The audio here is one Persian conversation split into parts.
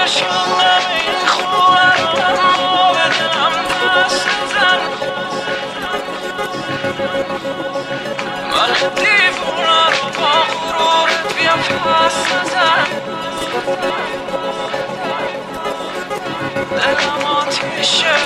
بشکنم این خوبه رو اما به دلم دست نزن من دیوونه رو با غرورت بیا پس نزن دلم آتیشه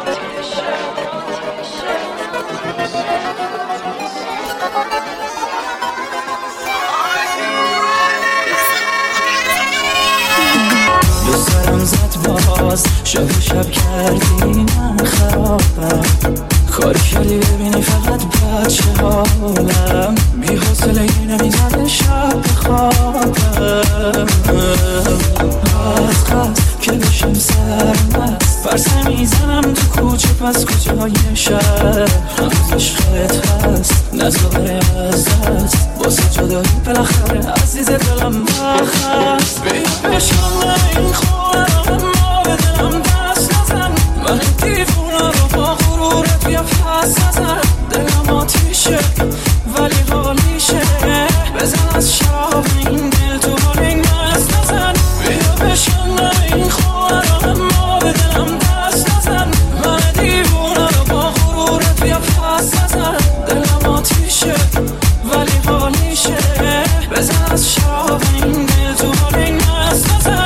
دوستم زد باز شب کردی من خرابم کاری کردی ببینی فقط بچه حالم بی حوصله نمیزنه شب خوابم از که بشم سرمست فرسه میزنم تو کوچه پس کوچه های شهر هنوز عشقت هست نزاره از دست واسه جدایی بالاخره عزیز دلم بخست بیا بشکنم این خوبه رو اما به دلم دست نزن من دیوونه رو با غرورت بیا پس نزن دلم آتیشه ولی حالیشه بزن از شراب این دل تو حال این مست نزن بیا بشکنم این خوبه رو اما به دلم دست نزن من دیوونه رو با غرورت بیا پس نزن دلم آتیشه ولی حالیشه بزن از شراب این دل تو حال این مست نزن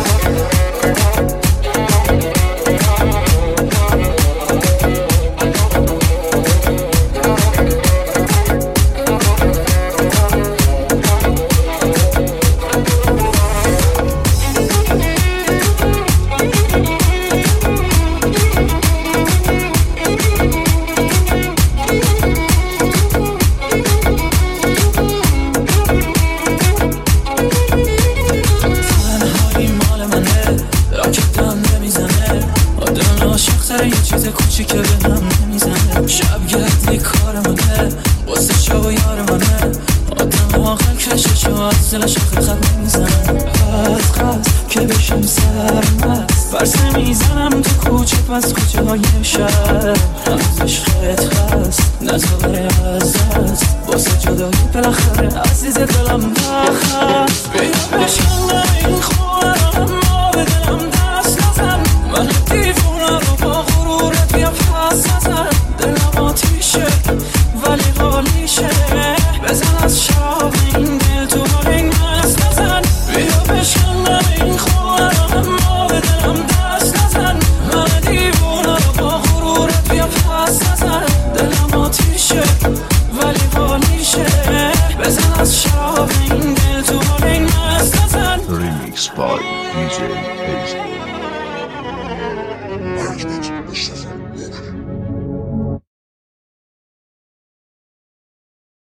یه چیز کوچیکه به هم نمیزنه شبگردی کار منه واسه شب و یار منه آدم آخر کشش و از دلش آخر خط نمیزنه قد که بشم سرمست فرسه میزنم تو کوچه پس کوچه های شهر هنوز عشقت هست نزاره از دست واسه جدایی بالاخره عزیز دلم بخست بیا بشکنم این خوبه رو اما به دلم دست نزن من دیوونه رو با غرورت بیا پس نزن دلم آتیشه ولی حالیشه بزن از شراب این دل تو حال این مست نزن بیا بشکنم این خوبه رو اما به دلم دست نزن من دیوونه رو با غرورت بیا پس نزن دلم آتیشه ولی حالیشه بزن از شراب این دل تو حال این مست نزن Remix by DJ